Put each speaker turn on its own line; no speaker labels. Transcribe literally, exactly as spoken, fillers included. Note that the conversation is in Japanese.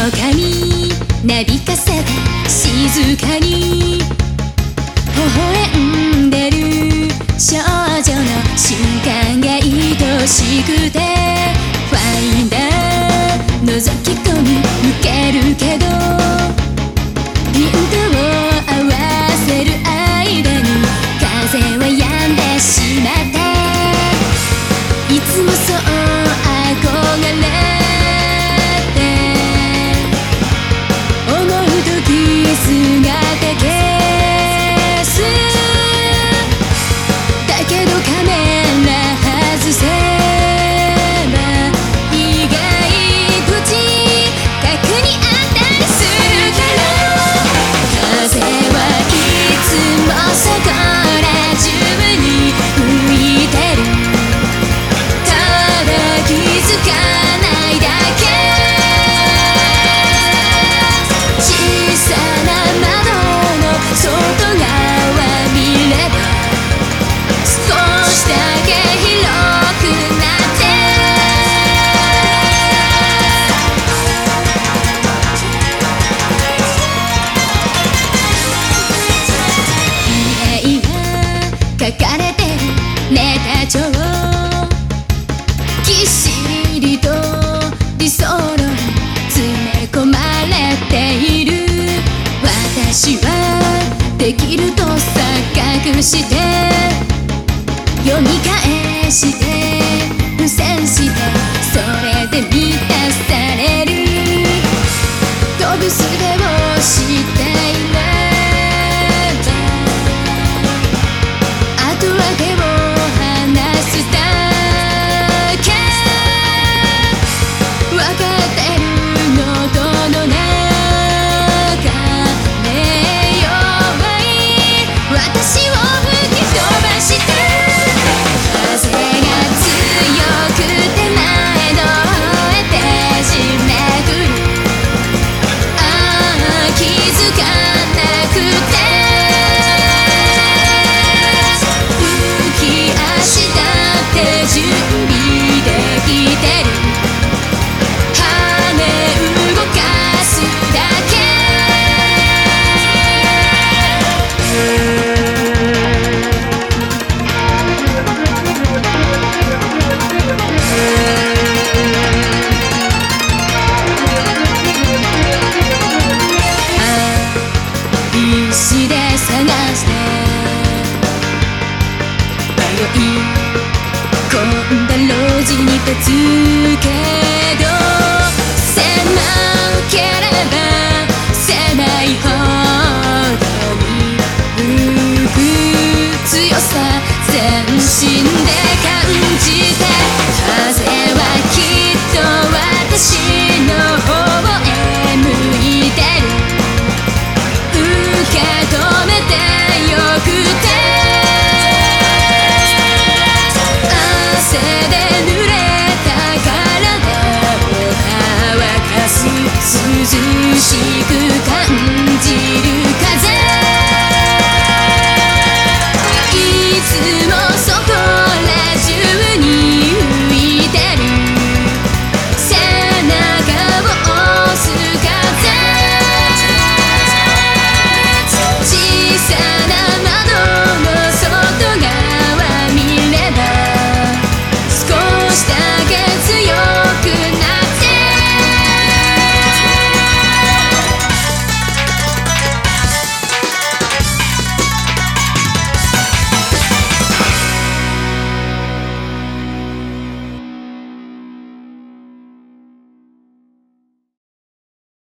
かになびかせて静かに微笑んでる少女の瞬間が愛しくてファインダー覗き込み向けるけどピントを合わせる間に風は止んでしまったいつもそう憧れて思う時姿消すだけどカメラ外せば意外口角にあったりするから風はいつもそこら中に吹いてるただ気づかないだけ小さな窓の外側見れば少しだけ広くなって未来が書かれてるネタ帳ぎっしりと理想論詰め込まれている私はできると錯覚して読み返して付箋してそれで満たされる飛ぶ術をしていればあとは手を離すだけ分かってるのどの中で弱い私を吹き飛ばして風が強くて前の方へ手締めくるああ気づかなくて浮き足だって準備できてる羽動かすだけ必死で探して迷い込んだ路地に立つけど狭ければ狭いほどに浮く強さ全身で感じて風はきっと私の方へ向いてる受け止めてよくて汗で濡れた体を乾かす涼しく感じる